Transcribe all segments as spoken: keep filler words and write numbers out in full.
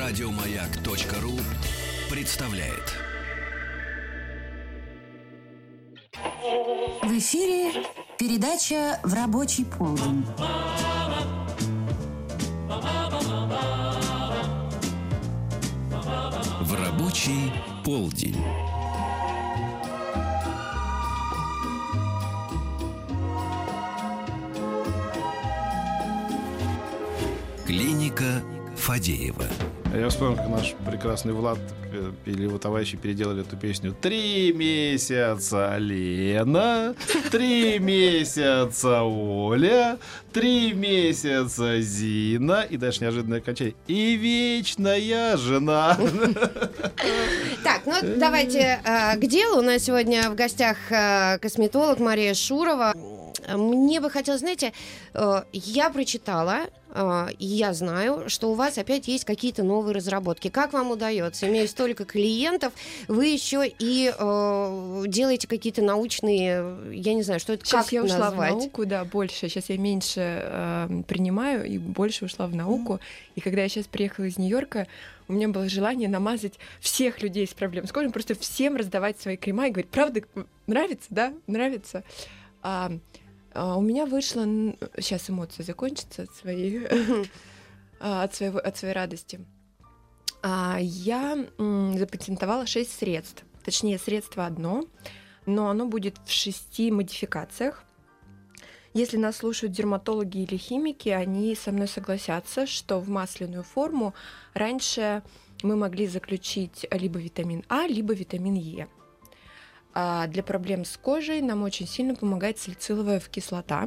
Радиомаяк.ру представляет. В эфире передача «В рабочий полдень». В рабочий полдень. Клиника Фадеева. Я вспомнил, как наш прекрасный Влад или его товарищи переделали эту песню. Три месяца Лена, три месяца Оля, три месяца Зина, и дальше неожиданное окончание. И вечная жена. Так, ну давайте э, к делу. У нас сегодня в гостях э, косметолог Мария Шурова. Мне бы хотелось, знаете, э, я прочитала, э, и я знаю, что у вас опять есть какие-то новые разработки. Как вам удается? Имея столько клиентов, вы еще и э, делаете какие-то научные, я не знаю, что это, Сейчас как я ушла назвать? в науку, да, больше. Сейчас я меньше э, принимаю и больше ушла в науку. И когда я сейчас приехала из Нью-Йорка, у меня было желание намазать всех людей с проблемой с кожей, просто всем раздавать свои крема и говорить: правда, нравится, да? Нравится? А, а у меня вышло... Сейчас эмоции закончатся от своей, от своего, от своей радости. А, я м, запатентовала шесть средств. Точнее, средство одно, но оно будет в шести модификациях. Если нас слушают дерматологи или химики, они со мной согласятся, что в масляную форму раньше мы могли заключить либо витамин А, либо витамин Е. А для проблем с кожей нам очень сильно помогает салициловая кислота,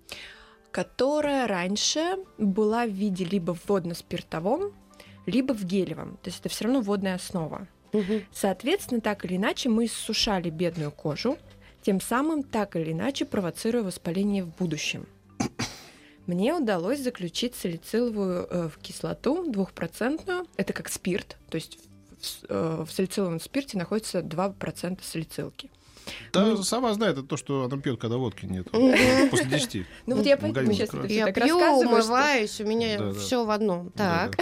которая раньше была в виде либо в водно-спиртовом, либо в гелевом. То есть это все равно водная основа. Угу. Соответственно, так или иначе мы иссушали бедную кожу, тем самым так или иначе провоцируя воспаление в будущем. Мне удалось заключить салициловую э, кислоту двухпроцентную. Это как спирт, то есть в, э, в салициловом спирте находится два процента салицилки. Да, Ну, сама знает, это то, что она пьет, когда водки нет. После десяти. Ну вот я поэтому сейчас это Я так пью, рассказываю, что- умываюсь, у меня Да, да. все в одном. Так.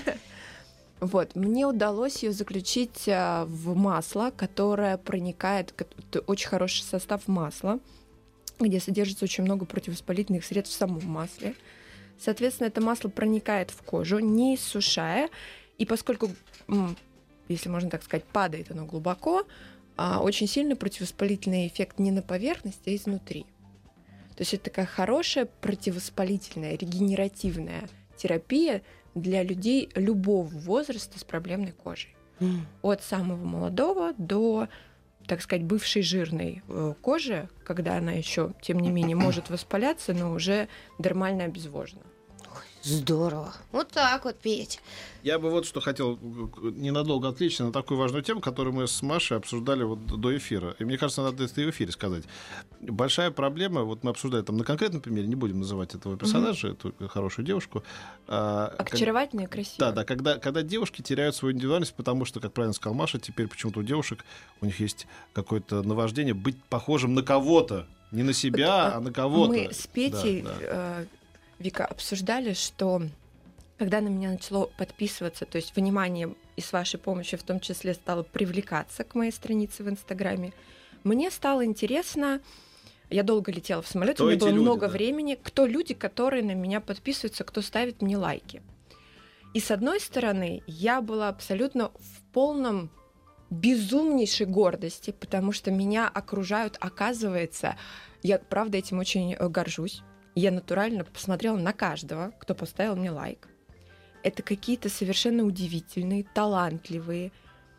Вот, мне удалось ее заключить а, в масло, которое проникает, это очень хороший состав масла, где содержится очень много противовоспалительных средств в самом масле. Соответственно, это масло проникает в кожу, не иссушая, и поскольку, м, если можно так сказать, падает оно глубоко, а, очень сильный противовоспалительный эффект не на поверхности, а изнутри. То есть это такая хорошая противовоспалительная, регенеративная терапия для людей любого возраста с проблемной кожей. Mm. От самого молодого до, так сказать, бывшей жирной э, кожи, когда она еще, тем не менее, может воспаляться, но уже дермально обезвожена. Здорово. Вот так вот, Петь. Я бы вот что хотел ненадолго отвлечься на такую важную тему, которую мы с Машей обсуждали вот до эфира. И мне кажется, надо это и в эфире сказать. Большая проблема, вот мы обсуждали там на конкретном примере, не будем называть этого персонажа, mm-hmm. эту хорошую девушку. А, очаровательная и красивая. Да, да, когда, когда девушки теряют свою индивидуальность, потому что, как правильно сказал Маша, теперь почему-то у девушек у них есть какое-то наваждение быть похожим на кого-то. Не на себя, вот, а на кого-то. Мы с Петей... Да, да. Э- Вика, обсуждали, что когда на меня начало подписываться, то есть внимание и с вашей помощью в том числе стало привлекаться к моей странице в Инстаграме, мне стало интересно, я долго летела в самолете, у меня было люди, много да? времени, кто люди, которые на меня подписываются, кто ставит мне лайки. И с одной стороны, я была абсолютно в полном безумнейшей гордости, потому что меня окружают, оказывается, я правда этим очень горжусь. Я натурально посмотрела на каждого, кто поставил мне лайк. Это какие-то совершенно удивительные, талантливые,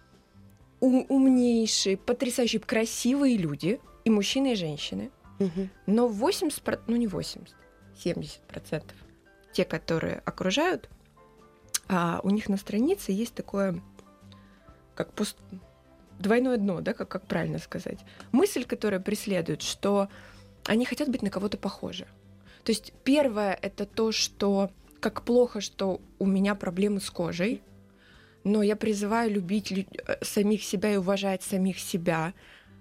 ум- умнейшие, потрясающие, красивые люди, и мужчины, и женщины. Угу. Но восемьдесят процентов, ну не восемьдесят, семьдесят процентов те, которые окружают, а у них на странице есть такое, как пуст... двойное дно, да, как, как правильно сказать. Мысль, которая преследует, что они хотят быть на кого-то похожи. То есть первое — это то, что как плохо, что у меня проблемы с кожей, но я призываю любить лю- самих себя и уважать самих себя,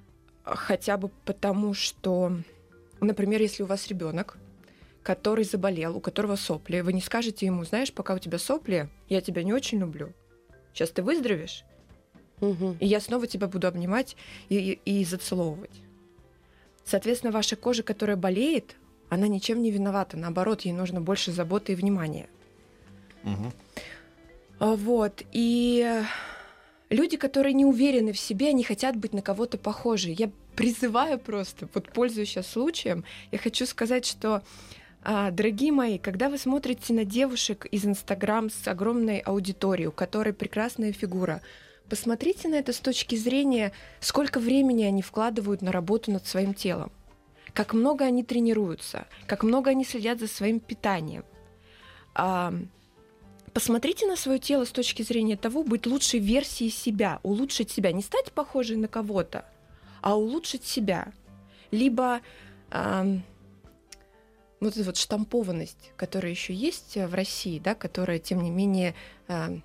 хотя бы потому, что, например, если у вас ребенок, который заболел, у которого сопли, вы не скажете ему: знаешь, пока у тебя сопли, я тебя не очень люблю, Сейчас ты выздоровеешь, Мгм. и я снова тебя буду обнимать и, и, и зацеловывать. Соответственно, ваша кожа, которая болеет, она ничем не виновата. Наоборот, ей нужно больше заботы и внимания. Мгм. А, Вот. И люди, которые не уверены в себе, они хотят быть на кого-то похожи. Я призываю просто, вот пользуясь сейчас случаем, я хочу сказать, что, а, дорогие мои, когда вы смотрите на девушек из Инстаграм с огромной аудиторией, у которой прекрасная фигура, посмотрите на это с точки зрения, сколько времени они вкладывают на работу над своим телом, как много они тренируются, как много они следят за своим питанием. А, Посмотрите на свое тело с точки зрения того, быть лучшей версией себя, улучшить себя, не стать похожей на кого-то, а улучшить себя. Либо ам, вот эта вот штампованность, которая еще есть в России, да, которая, тем не менее, ам,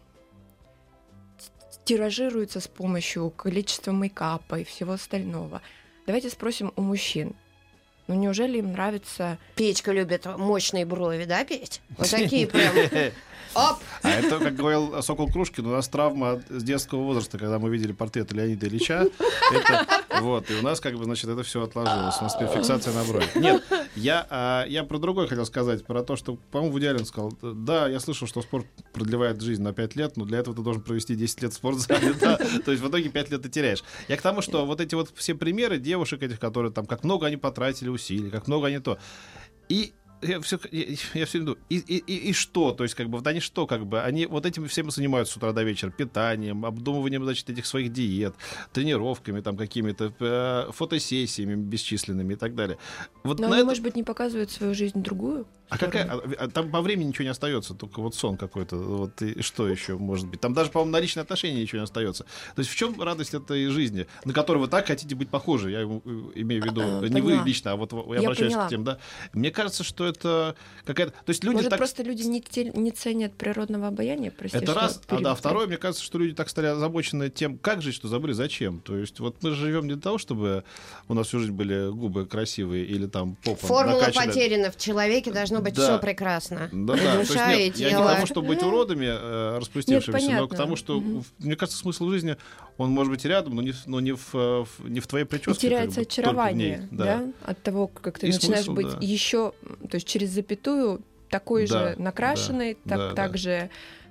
тиражируется с помощью количества мейкапа и всего остального. Давайте спросим у мужчин. Ну неужели им нравится... Петька любит мощные брови, да, Петь? Вот такие прям. Оп! А это, как говорил Сокол Крушкин, у нас травма от- с детского возраста, когда мы видели портрет Леонида Ильича. Это, вот, и у нас, как бы, значит, это все отложилось. У нас теперь фиксация на брови. Нет, я, а, я про другое хотел сказать, про то, что, по-моему, Вуди Аллен сказал, да, я слышал, что спорт продлевает жизнь на пять лет, но для этого ты должен провести десять лет в спортзале, да? То есть в итоге пять лет ты теряешь. Я к тому, что вот эти вот все примеры девушек этих, которые там, как много они потратили усилий, как много они то. И я все, я, я все иду. И, и, и, и что? То есть, как бы, вот они что, как бы, они вот этим всем занимаются с утра до вечера, питанием, обдумыванием, значит, этих своих диет, тренировками, там, какими-то э, фотосессиями бесчисленными и так далее. Вот Но на они, это- может быть, не показывают свою жизнь другую? А какая? А, а там по времени ничего не остается, только вот сон какой-то. Вот и что еще может быть? Там даже, по-моему, на личные отношения ничего не остается. То есть в чем радость этой жизни, на которую вы так хотите быть похожи? Я э, имею в виду А, не поняла. вы лично, а вот я, Я обращаюсь поняла. к тем, да. Мне кажется, что это какая-то. То есть люди Может, так. просто люди не, те- не ценят природного обаяния? Прости, Это что раз, а да, перебила. второе, мне кажется, что люди так стали озабочены тем, как жить, что забыли зачем. То есть вот мы живем не для того, чтобы у нас всю жизнь были губы красивые или там попа Формула накачанная. потеряна. В человеке должно быть Да. все прекрасно. Да, И да. То есть душа, нет, и я не тело. к тому, чтобы быть уродами, э, распустившимися, Нет, но к понятно. тому, что, Мгм. в- мне кажется, смысл жизни, он может быть и рядом, но не, в- но не, в, э, в- не в твоей И прическе. теряется как бы, только в очарование, ней, да. от того, как ты И начинаешь смысл, быть да. еще, то есть через запятую такой Да, же накрашенный, да, так, да, так да. же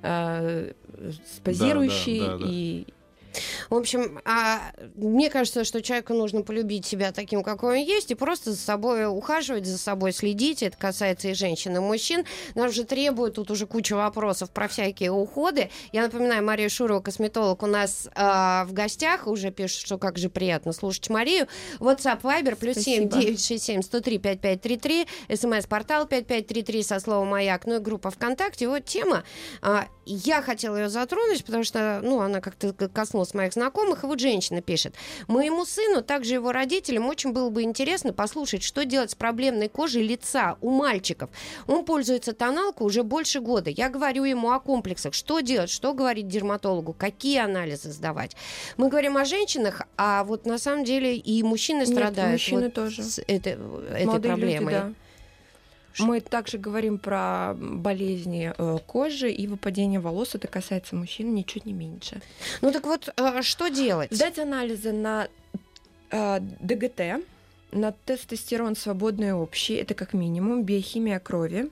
э, позирующий Да, да, да. и В общем, а, мне кажется, что человеку нужно полюбить себя таким, какой он есть, и просто за собой ухаживать, за собой следить. Это касается и женщин, и мужчин. Нас же требуют тут уже куча вопросов про всякие уходы. Я напоминаю, Мария Шурова, косметолог, у нас а, в гостях. Уже пишут, что как же приятно слушать Марию. WhatsApp, Viber, плюс семь Спасибо. девять шесть семь сто три пять пять три три, смс-портал пять пять три три со словом «Маяк», ну и группа ВКонтакте. Вот тема. А, я хотела ее затронуть, потому что, ну, она как-то коснулась моих знакомых. И вот женщина пишет: моему сыну, также его родителям, очень было бы интересно послушать, что делать с проблемной кожей лица у мальчиков. Он пользуется тоналкой уже больше года. Я говорю ему о комплексах. Что делать? Что говорить дерматологу? Какие анализы сдавать? Мы говорим о женщинах, а вот на самом деле и мужчины Нет, страдают мужчины вот тоже. с этой, этой молодые проблемой. люди, да. Мы также говорим про болезни э, кожи и выпадение волос. Это касается мужчин ничуть не меньше. Ну так вот, э, что делать? Сдать анализы на э, ДГТ, на тестостерон свободный и общий, это как минимум, биохимия крови,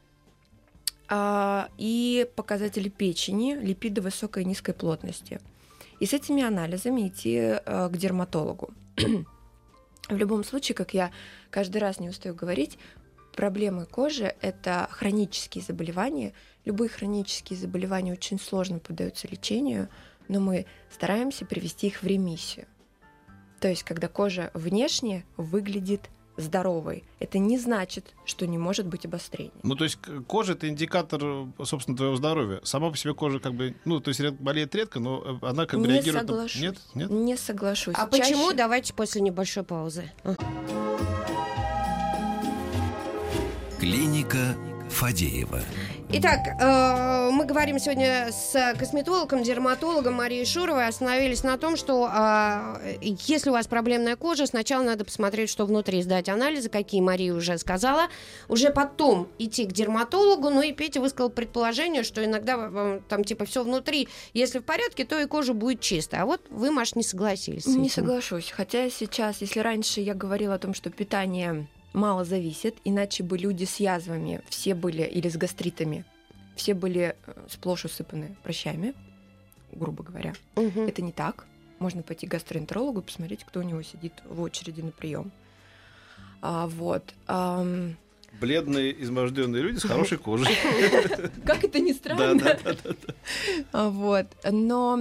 а, и показатели печени, липиды высокой и низкой плотности. И с этими анализами идти э, к дерматологу. В любом случае, как я каждый раз не устаю говорить, проблемы кожи – это хронические заболевания. Любые хронические заболевания очень сложно поддаются лечению, но мы стараемся привести их в ремиссию. То есть, когда кожа внешне выглядит здоровой, это не значит, что не может быть обострения. Ну, то есть к- кожа — это индикатор, собственно, твоего здоровья. Сама по себе кожа как бы, ну, то есть ред- болеет редко, но она как бы Не реагирует... на- соглашусь. Нет? Нет? Не соглашусь. А Чаще- почему? Давайте после небольшой паузы. Клиника Фадеева. Итак, э, мы говорим сегодня с косметологом, дерматологом Марией Шуровой. Остановились на том, что э, если у вас проблемная кожа, сначала надо посмотреть, что внутри, сдать анализы, какие Мария уже сказала, уже потом идти к дерматологу. Ну и Петя высказал предположение, что иногда э, там типа все внутри, если в порядке, то и кожа будет чистая. А вот вы, Маш, не согласились с этим. Не соглашусь. Хотя сейчас, если раньше я говорила о том, что питание мало зависит, иначе бы люди с язвами все были, или с гастритами, все были сплошь усыпаны прыщами, грубо говоря. Угу. Это не так. Можно пойти к гастроэнтерологу и посмотреть, кто у него сидит в очереди на прием. А, вот. Ам... Бледные, изможденные люди с хорошей кожей. Как это ни странно. Да, да, да, да. Вот. Но,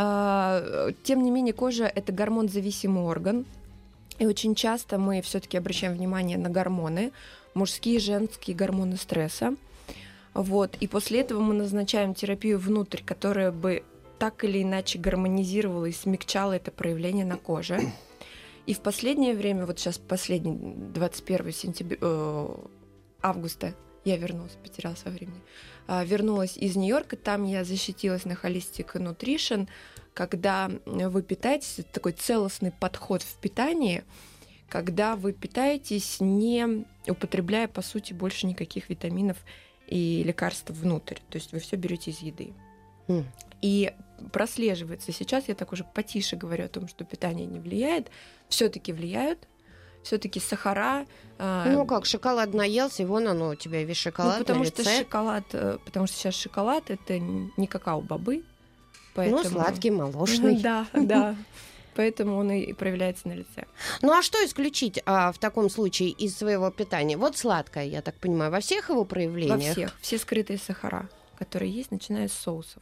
а, тем не менее, кожа — это гормонзависимый орган. И очень часто мы все-таки обращаем внимание на гормоны, мужские и женские гормоны стресса. Вот. И после этого мы назначаем терапию внутрь, которая бы так или иначе гармонизировала и смягчала это проявление на коже. И в последнее время, вот сейчас последний, двадцать первого сентября, э, августа, я вернулась, потерялась во времени, э, вернулась из Нью-Йорка, там я защитилась на Holistic Nutrition, когда вы питаетесь, это такой целостный подход в питании, когда вы питаетесь, не употребляя, по сути, больше никаких витаминов и лекарств внутрь. То есть вы все берете из еды. Mm. И прослеживается. Сейчас я так уже потише говорю о том, что питание не влияет. Все-таки влияют. Все-таки сахара. Ну как, шоколад наелся, и вон оно у тебя весь шоколад. Ну, потому на что лице. шоколад, потому что сейчас шоколад это не какао-бобы. Поэтому... Ну, сладкий, молочный. Да, да. Поэтому он и проявляется на лице. Ну а что исключить а, в таком случае из своего питания? Вот сладкое, я так понимаю, во всех его проявлениях? Во всех. Все скрытые сахара, которые есть, начиная с соусов.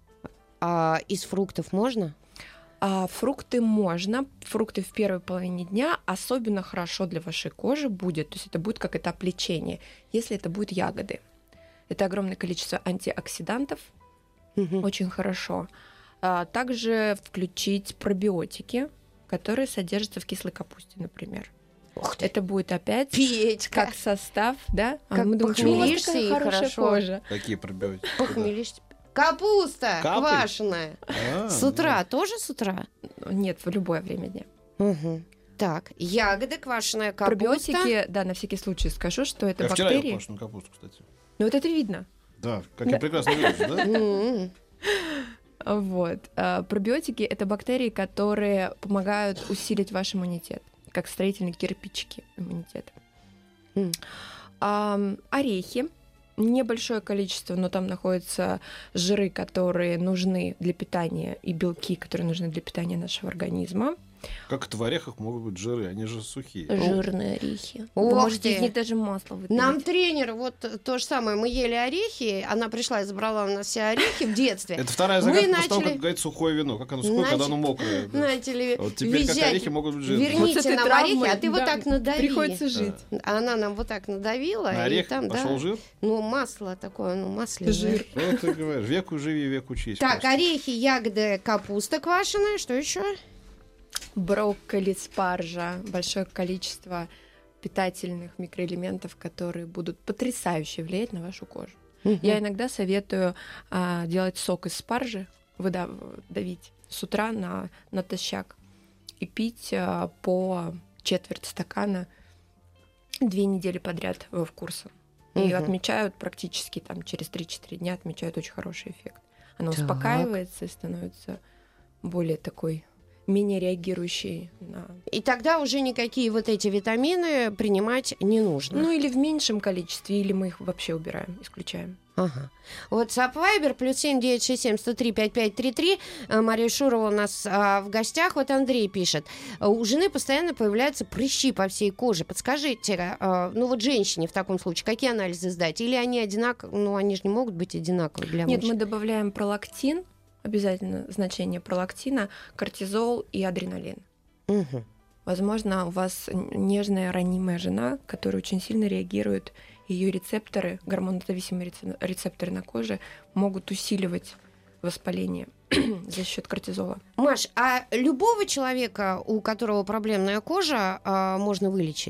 А из фруктов можно? А фрукты можно. Фрукты в первой половине дня особенно хорошо для вашей кожи будет. То есть это будет как этап лечения, если это будут ягоды. Это огромное количество антиоксидантов. Угу. Очень хорошо. А также включить пробиотики, которые содержатся в кислой капусте, например. Ух ты. Это будет опять Петька. как состав, да? Как а мы думаем, почему у вас похмелишься такая и хорошая хорошо. кожа? Какие пробиотики? Похмелишься. Капуста Капель? квашеная. А, С утра, тоже с утра? Нет, в любое время дня. Угу. Так, ягоды, квашеная капуста. Пробиотики, да, на всякий случай скажу, что это Я вчера ел бактерии. квашеную капусту, кстати. Ну вот это видно. Да, как я прекрасно вижу, да? М-м. Вот. А, пробиотики — это бактерии, которые помогают усилить ваш иммунитет, как строительные кирпичики иммунитета. М. А, орехи. Небольшое количество, но там находятся жиры, которые нужны для питания, и белки, которые нужны для питания нашего организма. Как это в орехах могут быть жиры? Они же сухие. Жирные орехи. Вы Ох можете ты. из них даже масло выпилить. Нам тренер, вот то же самое, мы ели орехи, она пришла и забрала у нас все орехи в детстве. Это вторая Мы загадка, после того, начали- как говорит сухое вино. Как оно сухое, когда оно мокрое. да. Начали Вот теперь как визжать. орехи могут быть жирные. Верните Вот с этой нам травмой, орехи, а ты вот да, так надави. Приходится жить. А она нам вот так надавила, На и орех там, пошел да, жир. ну, масло такое, ну, масляное. Жир. Вот ты говоришь, веку живи, веку учись. Так, просто. орехи, ягоды, капуста квашеная, что еще? Брокколи, спаржа, большое количество питательных микроэлементов, которые будут потрясающе влиять на вашу кожу. Я иногда советую а, делать сок из спаржи, выдав- давить с утра на, натощак и пить а, по четверть стакана две недели подряд в курсе. И Мгм. отмечают практически там через три-четыре дня отмечают очень хороший эффект. Она Так. успокаивается и становится более такой, менее реагирующей на... И тогда уже никакие вот эти витамины принимать не нужно. Ну или в меньшем количестве, или мы их вообще убираем, исключаем. Ага. WhatsApp Viber плюс семь девять шесть семь сто три пять пять три три. Мария Шурова у нас а, в гостях. Вот Андрей пишет. У жены постоянно появляются прыщи по всей коже. Подскажите, а, ну вот женщине в таком случае, какие анализы сдать? Или они одинаковые? Ну они же не могут быть одинаковые для Нет, мужчин. мы добавляем пролактин, обязательно значение пролактина, кортизол и адреналин. Мгм. Возможно, у вас нежная, ранимая жена, которая очень сильно реагирует, ее рецепторы, гормонозависимые рece- рецепторы на коже могут усиливать воспаление за счет кортизола. Маш, а любого человека, у которого проблемная кожа, а, можно вылечить?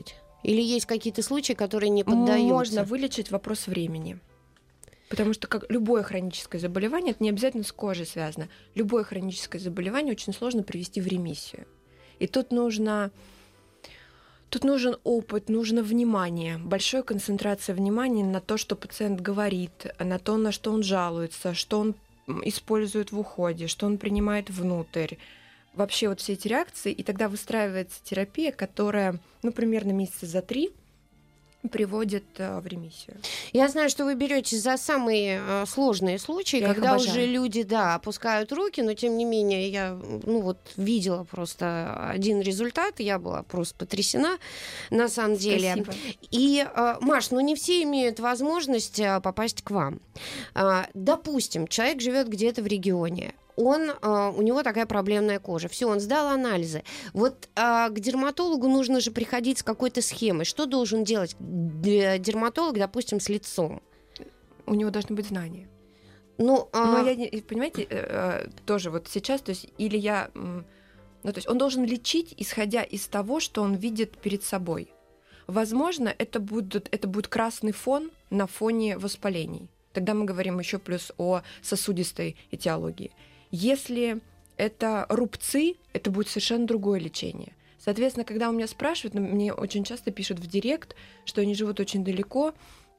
Или есть какие-то случаи, которые не поддаются? Можно вылечить, вопрос времени. Потому что как любое хроническое заболевание, это не обязательно с кожей связано. Любое хроническое заболевание очень сложно привести в ремиссию. И тут нужно... Тут нужен опыт, нужно внимание, большая концентрация внимания на то, что пациент говорит, на то, на что он жалуется, что он использует в уходе, что он принимает внутрь. Вообще вот все эти реакции, и тогда выстраивается терапия, которая, ну, примерно месяца за три приводит э, в ремиссию. Я знаю, что вы берете за самые э, сложные случаи, Я когда уже люди, да, опускают руки, но тем не менее я, ну вот, видела просто один результат, я была просто потрясена, на самом деле. Спасибо. И, э, Маш, ну не все имеют возможность э, попасть к вам. Э, допустим, человек живет где-то в регионе. Он, у него такая проблемная кожа. Все, он сдал анализы. Вот а, к дерматологу нужно же приходить с какой-то схемой. Что должен делать дерматолог, допустим, с лицом? У него должны быть знания. Ну, а... Но я не, понимаете, тоже вот сейчас, то есть, или я, ну, то есть, он должен лечить, исходя из того, что он видит перед собой. Возможно, это будет, это будет красный фон на фоне воспалений. Тогда мы говорим еще плюс о сосудистой этиологии. Если это рубцы, это будет совершенно другое лечение. Соответственно, когда у меня спрашивают, мне очень часто пишут в директ, что они живут очень далеко,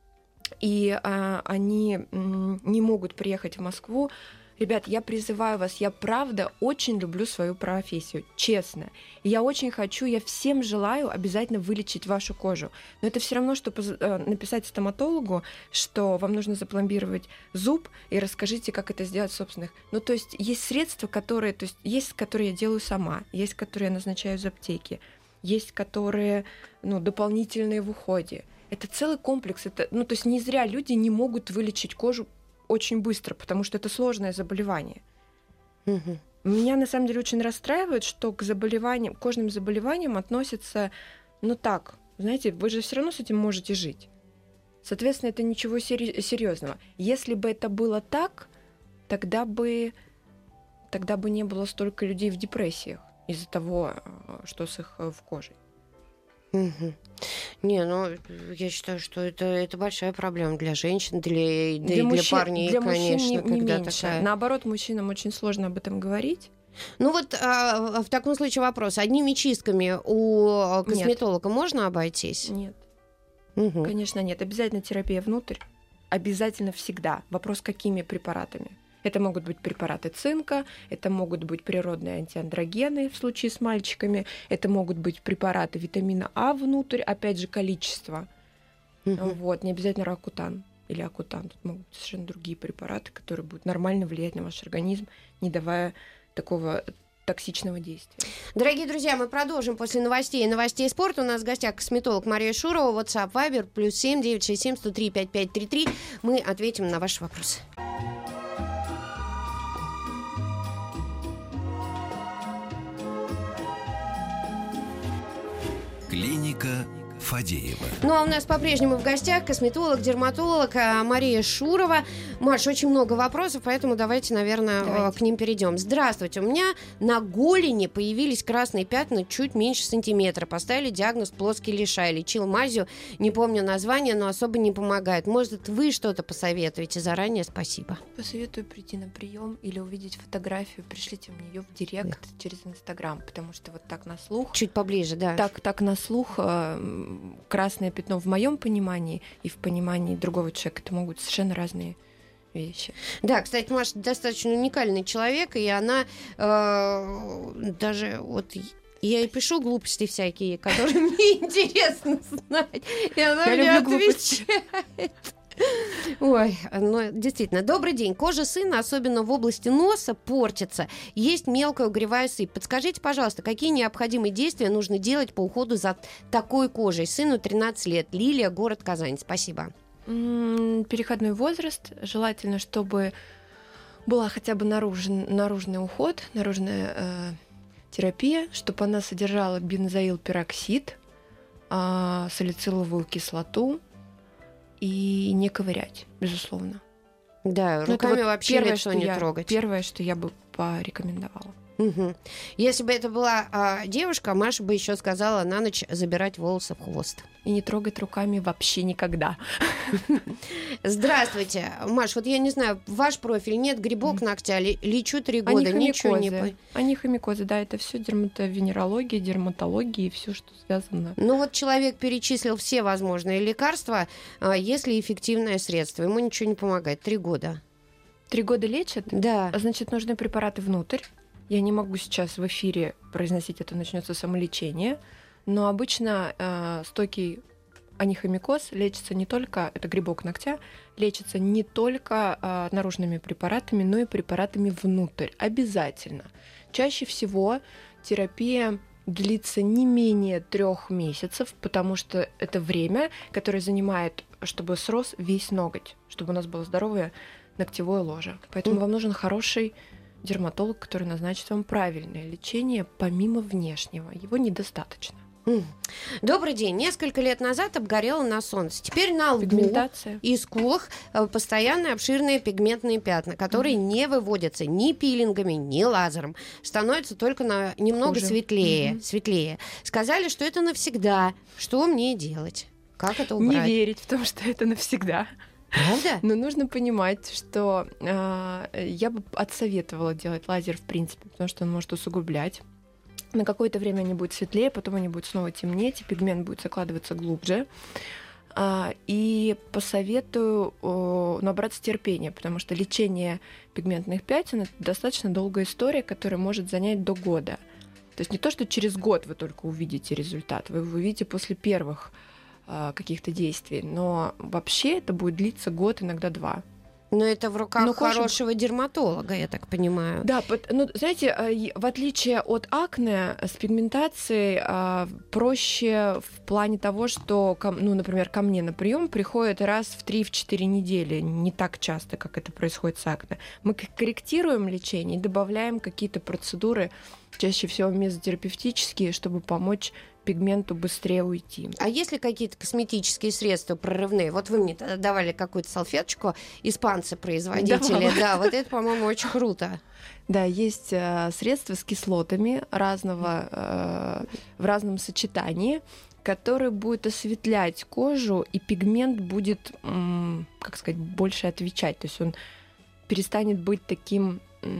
и а, они м, не могут приехать в Москву. Ребят, я призываю вас, я правда очень люблю свою профессию, честно. И я очень хочу, я всем желаю обязательно вылечить вашу кожу. Но это все равно, что написать стоматологу, что вам нужно запломбировать зуб, и расскажите, как это сделать в собственных. Ну, то есть есть средства, которые, то есть есть, которые я делаю сама, есть, которые я назначаю из аптеки, есть, которые, ну, дополнительные в уходе. Это целый комплекс. Это, ну, то есть не зря люди не могут вылечить кожу очень быстро, потому что это сложное заболевание. Угу. Меня на самом деле очень расстраивает, что к заболеваниям, к кожным заболеваниям относятся, ну так, знаете, вы же все равно с этим можете жить. Соответственно, это ничего сери- серьезного. Если бы это было так, тогда бы, тогда бы не было столько людей в депрессиях из-за того, что с их в кожей. Угу. Не, ну, я считаю, что это, это большая проблема для женщин, для, для, для, мужчин, парней, для конечно, мужчин не, не когда меньше. такая... Наоборот, мужчинам очень сложно об этом говорить. Ну вот а, в таком случае вопрос. Одними чистками у косметолога нет. Можно обойтись? Нет. Угу. Конечно, нет. Обязательно терапия внутрь. Обязательно всегда. Вопрос, какими препаратами. Это могут быть препараты цинка, это могут быть природные антиандрогены в случае с мальчиками, это могут быть препараты витамина А внутрь, опять же, количество. Uh-huh. Вот, не обязательно ракутан или акутан. Тут могут быть совершенно другие препараты, которые будут нормально влиять на ваш организм, не давая такого токсичного действия. Дорогие друзья, мы продолжим после новостей и новостей спорта. У нас в гостях косметолог Мария Шурова, WhatsApp, Viber, плюс семь девятьсот шестьдесят семь сто три пятьдесят пять тридцать три. Мы ответим на ваши вопросы. Клиника Фадеева. Ну, а у нас по-прежнему в гостях косметолог, дерматолог Мария Шурова. Маш, очень много вопросов, поэтому давайте, наверное, давайте. к ним перейдем. Здравствуйте, у меня на голени появились красные пятна чуть меньше сантиметра. Поставили диагноз плоский лишай. Лечил мазью, не помню название, но особо не помогает. Может, вы что-то посоветуете? Заранее спасибо. Посоветую прийти на прием или увидеть фотографию. Пришлите мне ее в директ да. через Инстаграм, потому что вот так на слух... Чуть поближе, да. Так, так на слух... красное пятно в моем понимании и в понимании другого человека это могут совершенно разные вещи. Да, кстати, Маша достаточно уникальный человек, и она э, даже вот я ей пишу глупости всякие, которые мне интересно знать, и она мне отвечает. Ой, ну действительно. Добрый день. Кожа сына, особенно в области носа, портится. Есть мелкая угревая сыпь. Подскажите, пожалуйста, какие необходимые действия нужно делать по уходу за такой кожей? Сыну тринадцать лет. Лилия, город Казань. Спасибо. Переходной возраст. Желательно, чтобы была хотя бы наружен, наружный уход, наружная э, терапия, чтобы она содержала бензоилпероксид, э, салициловую кислоту, и не ковырять, безусловно. Да, руками вот вообще первое, лицо что не я, трогать. Первое, что я бы порекомендовала. Угу. Если бы это была а, девушка, Маша бы еще сказала на ночь забирать волосы в хвост. И не трогать руками вообще никогда. Здравствуйте, Маш, вот я не знаю, ваш профиль, нет, грибок ногтя, лечу три года, ничего не... Анихомикозы, да, это все дерматовенерология, дерматология и все, что связано. Ну вот человек перечислил все возможные лекарства, если эффективное средство, ему ничего не помогает, три года. Три года лечат? Да. Значит, нужны препараты внутрь. Я не могу сейчас в эфире произносить это, начнется самолечение, но обычно э, стойкий анихомикоз лечится не только, это грибок ногтя, лечится не только э, наружными препаратами, но и препаратами внутрь, обязательно. Чаще всего терапия длится не менее трех месяцев, потому что это время, которое занимает, чтобы срос весь ноготь, чтобы у нас было здоровое ногтевое ложе. Поэтому mm. вам нужен хороший дерматолог, который назначит вам правильное лечение помимо внешнего. Его недостаточно. Mm. Добрый день. Несколько лет назад обгорела на солнце. Теперь на лбу и скулах постоянные обширные пигментные пятна, которые mm. не выводятся ни пилингами, ни лазером. Становятся только на немного Хуже. светлее, mm-hmm. светлее. Сказали, что это навсегда. Что мне делать? Как это убрать? Не верить в то, что это навсегда. Правда? Но нужно понимать, что э, я бы отсоветовала делать лазер в принципе, потому что он может усугублять. На какое-то время они будут светлее, потом они будут снова темнеть, и пигмент будет закладываться глубже. А, и посоветую о, набраться терпения, потому что лечение пигментных пятен — это достаточно долгая история, которая может занять до года. То есть не то, что через год вы только увидите результат, вы его увидите после первых а, каких-то действий, но вообще это будет длиться год, иногда два. Но это в руках Но кожа... хорошего дерматолога, я так понимаю. Да, ну, знаете, в отличие от акне, с пигментацией проще в плане того, что, ну, например, ко мне на прием приходят раз в три-четыре недели, не так часто, как это происходит с акне. Мы корректируем лечение и добавляем какие-то процедуры, чаще всего мезотерапевтические, чтобы помочь пигменту быстрее уйти. А есть ли какие-то косметические средства прорывные? Вот вы мне давали какую-то салфеточку, испанцы-производители. Давала. Да, вот это, по-моему, очень круто. Да, есть э, средства с кислотами разного, э, в разном сочетании, которые будут осветлять кожу, и пигмент будет, м, как сказать, больше отвечать. То есть он перестанет быть таким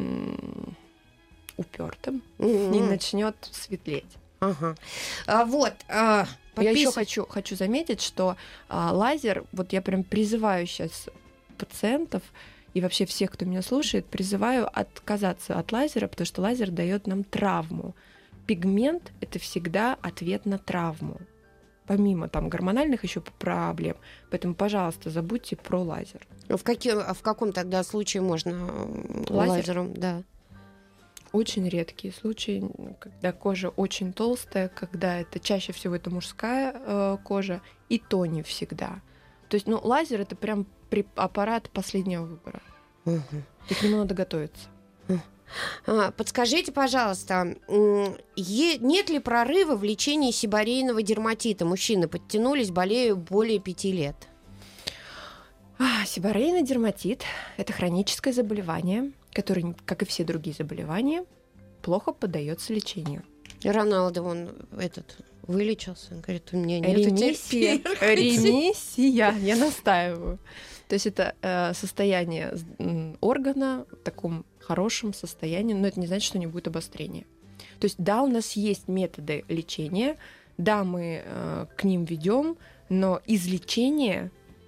м, упертым mm-hmm. и начнет светлеть. Ага. А, вот. А, подпис... Я еще хочу, хочу заметить, что а, лазер, вот я прям призываю сейчас пациентов и вообще всех, кто меня слушает, призываю отказаться от лазера, потому что лазер дает нам травму. Пигмент — это всегда ответ на травму, помимо там гормональных еще проблем. Поэтому, пожалуйста, забудьте про лазер. В, каким, в каком тогда случае можно лазер? лазером? Да. Очень редкие случаи, когда кожа очень толстая, когда это чаще всего это мужская э, кожа, и то не всегда. То есть, ну, лазер — это прям аппарат последнего выбора. Угу. И к нему надо готовиться. А, подскажите, пожалуйста, нет ли прорыва в лечении сиборейного дерматита? Мужчины подтянулись, болеют более пяти лет. А, сиборейный дерматит — это хроническое заболевание, который, как и все другие заболевания, плохо поддается лечению. Роналдо, он этот вылечился, он говорит, у меня нет ремиссия. Ремиссия, я настаиваю. То есть это э, состояние органа в таком хорошем состоянии, но это не значит, что не будет обострения. То есть да, у нас есть методы лечения, да, мы э, к ним ведем, но излечение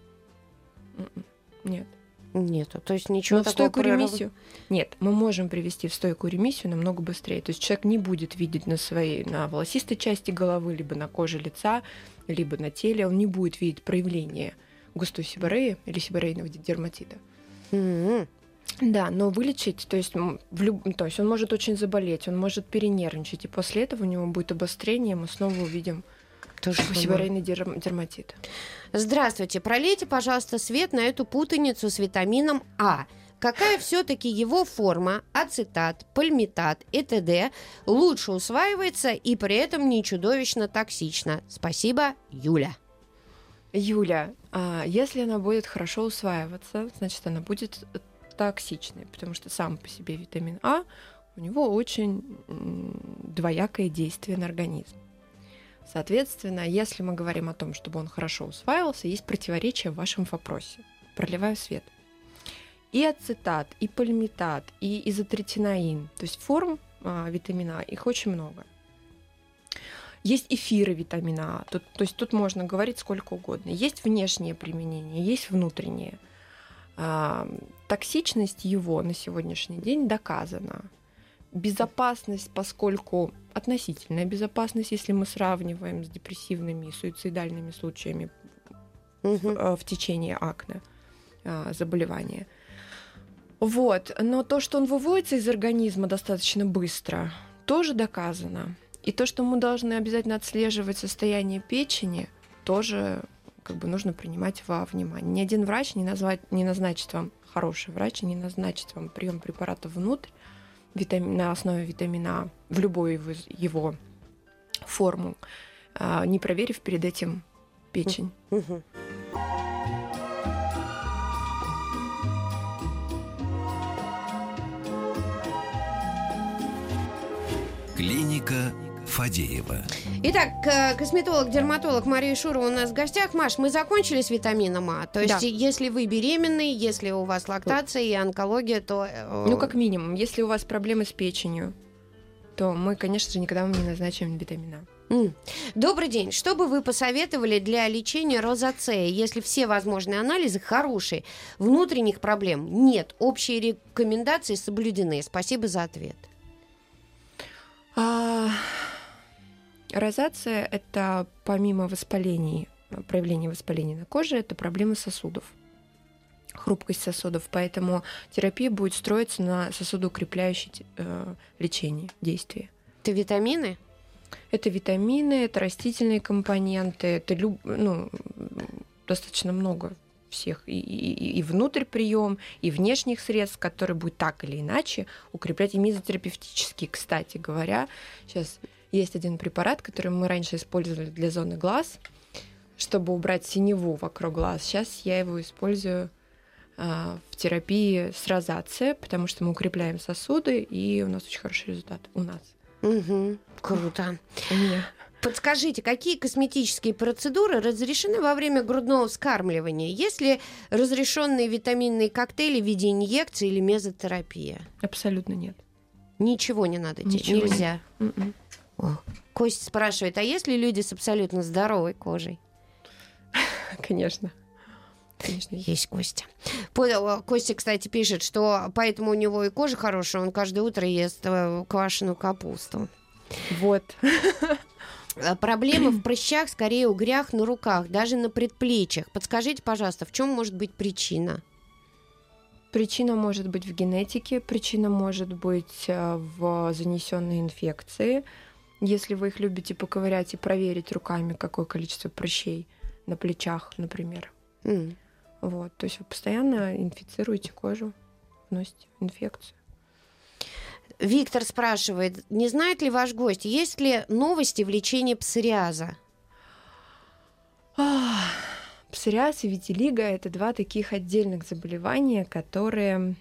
нет. Нету, то есть ничего Но такого. В стойкую прорыва... ремиссию? Нет, мы можем привести в стойкую ремиссию намного быстрее. То есть человек не будет видеть на своей, на волосистой части головы, либо на коже лица, либо на теле, он не будет видеть проявление густой сибореи или сиборейного дерматита. Mm-hmm. Да, но вылечить, то есть, в люб... то есть он может очень заболеть, он может перенервничать, и после этого у него будет обострение, мы снова увидим тоже сиборейный дерм... дерматит. Здравствуйте. Пролейте, пожалуйста, свет на эту путаницу с витамином А. Какая все-таки его форма, ацетат, пальмитат и т.д. лучше усваивается и при этом не чудовищно токсично? Спасибо, Юля. Юля, если она будет хорошо усваиваться, значит, она будет токсичной, потому что сам по себе витамин А, у него очень двоякое действие на организм. Соответственно, если мы говорим о том, чтобы он хорошо усваивался, есть противоречие в вашем вопросе. Проливаю свет. И ацетат, и пальмитат, и изотретинаин, то есть форм а, витамина, их очень много. Есть эфиры витамина А, тут, то есть тут можно говорить сколько угодно. Есть внешнее применение, есть внутреннее. А, токсичность его на сегодняшний день доказана. Безопасность, поскольку относительная безопасность, если мы сравниваем с депрессивными и суицидальными случаями угу. в течение акне, заболевания. Вот. Но то, что он выводится из организма достаточно быстро, тоже доказано. И то, что мы должны обязательно отслеживать состояние печени, тоже как бы нужно принимать во внимание. Ни один врач не, назвать, не назначит вам, хороший врач не назначит вам прием препаратов внутрь витамин, на основе витамина А в любую его, его форму, не проверив перед этим печень. Угу. Клиника Фадеева. Итак, косметолог-дерматолог Мария Шурова у нас в гостях. Маш, мы закончили с витамином А. То есть, да. если вы беременный, если у вас лактация и онкология, то... Ну, как минимум. Если у вас проблемы с печенью, то мы, конечно же, никогда вам не назначим витамин А. Mm. Добрый день. Что бы вы посоветовали для лечения розацеи, если все возможные анализы хорошие, внутренних проблем нет, общие рекомендации соблюдены? Спасибо за ответ. А, розация – это помимо воспалений, проявления воспаления на коже, это проблемы сосудов, хрупкость сосудов. Поэтому терапия будет строиться на сосудоукрепляющем э, лечении, действии. Это витамины? Это витамины, это растительные компоненты, это люб, ну, достаточно много всех и, и, и внутрь прием, и внешних средств, которые будут так или иначе укреплять, и мезотерапевтические, кстати говоря. Сейчас есть один препарат, который мы раньше использовали для зоны глаз, чтобы убрать синеву вокруг глаз. Сейчас я его использую а, в терапии с розацией, потому что мы укрепляем сосуды, и у нас очень хороший результат. У нас. Угу, круто. Нет. Подскажите, какие косметические процедуры разрешены во время грудного вскармливания? Есть ли разрешенные витаминные коктейли в виде инъекций или мезотерапия? Абсолютно нет. Ничего не надо делать? Нельзя? Нет. О. Костя спрашивает, а есть ли люди с абсолютно здоровой кожей? Конечно. Конечно, есть. Есть Костя. Костя, кстати, пишет, что поэтому у него и кожа хорошая, он каждое утро ест квашеную капусту. Вот. Проблемы в прыщах, скорее угрях на руках, даже на предплечьях. Подскажите, пожалуйста, в чем может быть причина? Причина может быть в генетике, причина может быть в занесенной инфекции. Если вы их любите поковырять и проверить руками, какое количество прыщей на плечах, например. Mm. Вот, то есть вы постоянно инфицируете кожу, носите инфекцию. Виктор спрашивает, не знает ли ваш гость, есть ли новости в лечении псориаза? Псориаз и витилиго – это два таких отдельных заболевания, которые...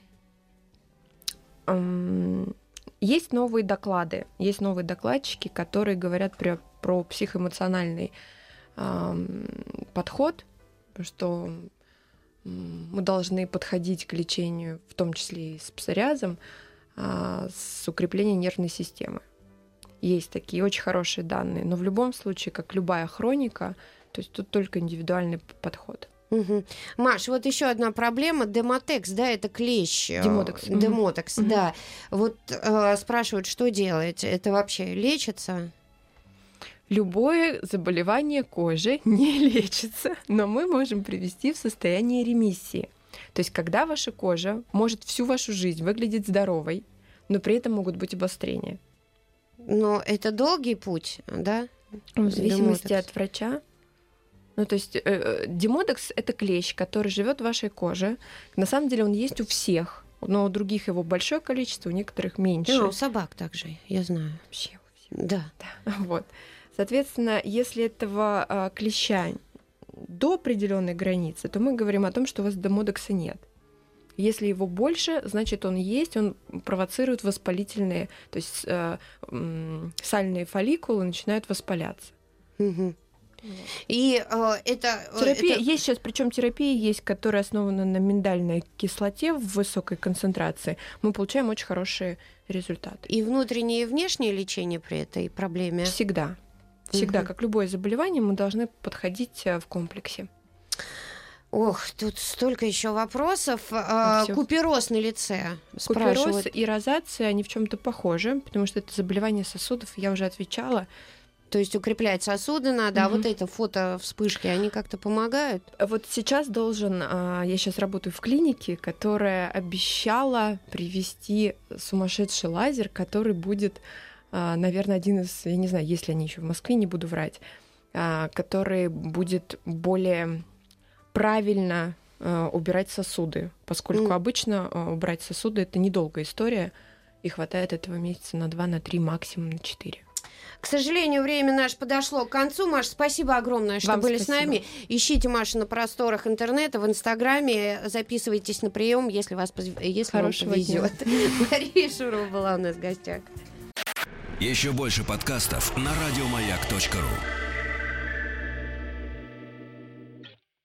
Эм, есть новые доклады, есть новые докладчики, которые говорят про, про психоэмоциональный эм, подход, что мы должны подходить к лечению, в том числе и с псориазом, с укреплением нервной системы. Есть такие очень хорошие данные, но в любом случае, как любая хроника, то есть тут только индивидуальный подход. Угу. Маш, вот еще одна проблема, демотекс, да, это клещ. Демотекс. Демотекс, угу. да. Вот э, спрашивают, что делать? Это вообще лечится? Любое заболевание кожи не лечится, но мы можем привести в состояние ремиссии. То есть, когда ваша кожа может всю вашу жизнь выглядеть здоровой, но при этом могут быть обострения. Но это долгий путь, да? В зависимости демотекс. от врача. Ну, то есть, э, демотекс – это клещ, который живет в вашей коже. На самом деле он есть у всех, но у других его большое количество, у некоторых меньше. Да, у собак также, я знаю. Вообще у всех. Да. Да. Вот. Соответственно, если этого э, клеща до определенной границы, то мы говорим о том, что у вас демотекса нет. Если его больше, значит, он есть, он провоцирует воспалительные, то есть э, э, сальные фолликулы начинают воспаляться. Угу. И э, это... Терапия это... есть сейчас, причем терапия есть, которая основана на миндальной кислоте в высокой концентрации. Мы получаем очень хорошие результаты. И внутреннее и внешнее лечение при этой проблеме? Всегда. Всегда, Угу. как любое заболевание, мы должны подходить в комплексе. Ох, тут столько еще вопросов. А, Купероз на лице. Купероз и розация, они в чем-то похожи, потому что это заболевание сосудов, я уже отвечала. То есть укреплять сосуды надо, Угу. а вот это фото вспышки, они как-то помогают? Вот сейчас должен, я сейчас работаю в клинике, которая обещала привезти сумасшедший лазер, который будет, наверное, один из, я не знаю, есть ли они еще в Москве, не буду врать, который будет более правильно э, убирать сосуды, поскольку Mm. обычно э, убрать сосуды — это недолгая история, и хватает этого месяца на два, на три, максимум на четыре. К сожалению, время наше подошло к концу. Маша, спасибо огромное, что Вам были спасибо. с нами. Ищите Машу на просторах интернета, в Инстаграме, записывайтесь на прием, если, вас, поз- если вам Хорошего дня. повезет. Мария Шурова была у нас в гостях. Еще больше подкастов на радиомаяк точка ру.